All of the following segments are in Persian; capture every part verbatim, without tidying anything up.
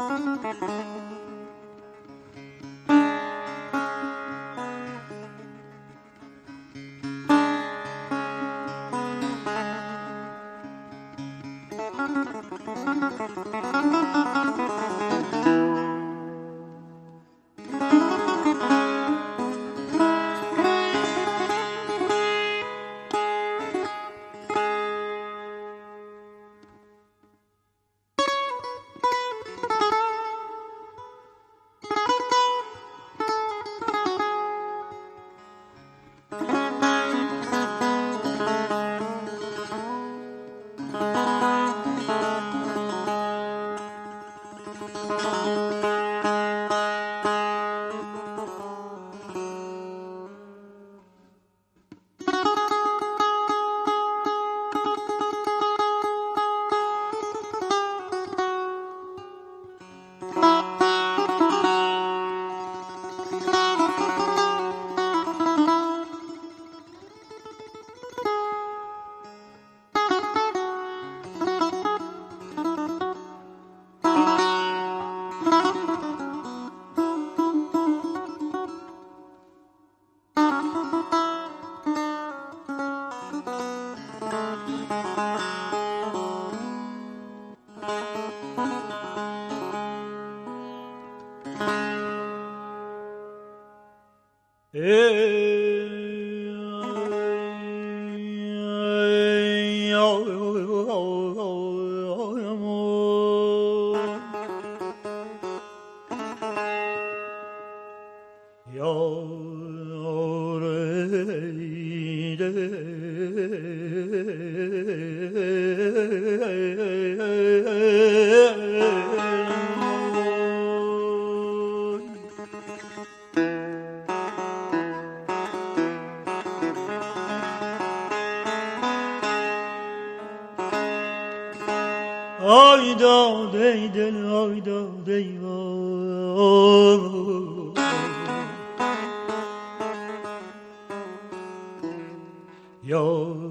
آی داده دل آی داده یا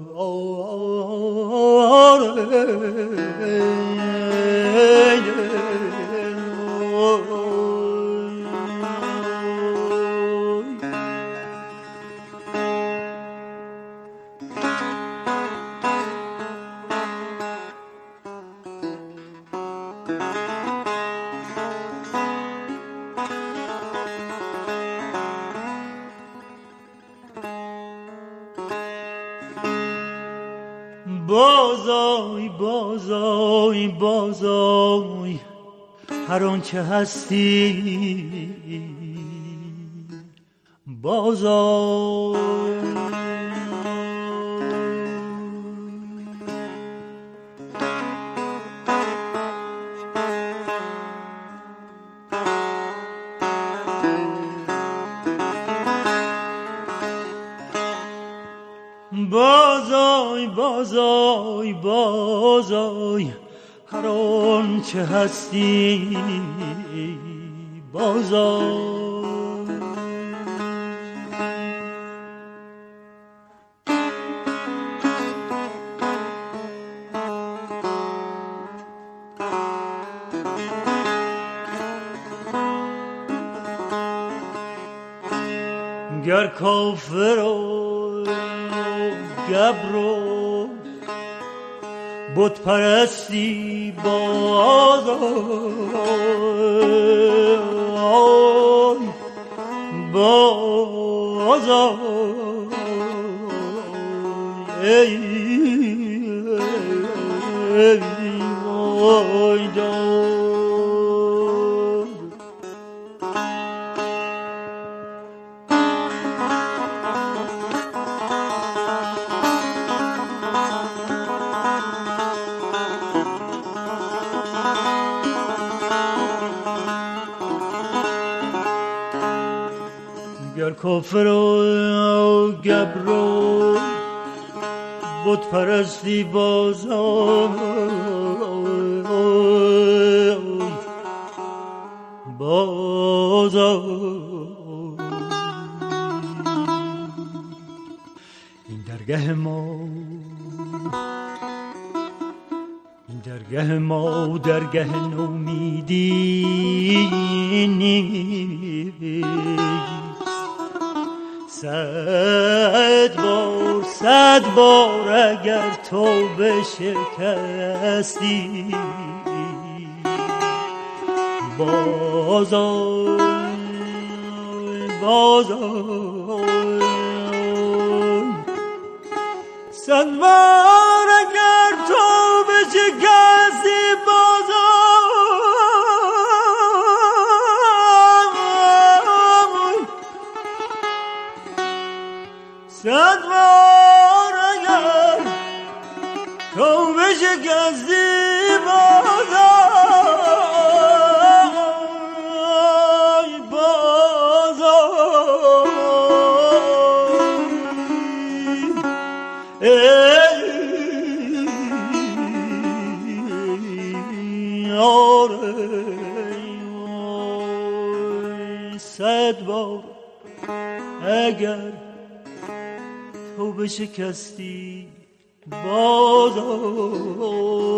بازای بازای بازای هر آنچه هستی بازای بازای بازای بازای هر آنچه هستی بازای گر کافر و گبر و بت پرستی بازای بازای ای ای وای داد گر کافر و گبر و بت پرستی بازای بازای این درگه ما این درگه گه ما در گه نومیدی صد بار صد بار اگر تو بشکستی بازار بازار صد بار اگر تو بشکستی بازار صد بار اگر تو بشکستی صد بار اگر تو بشکستی بازار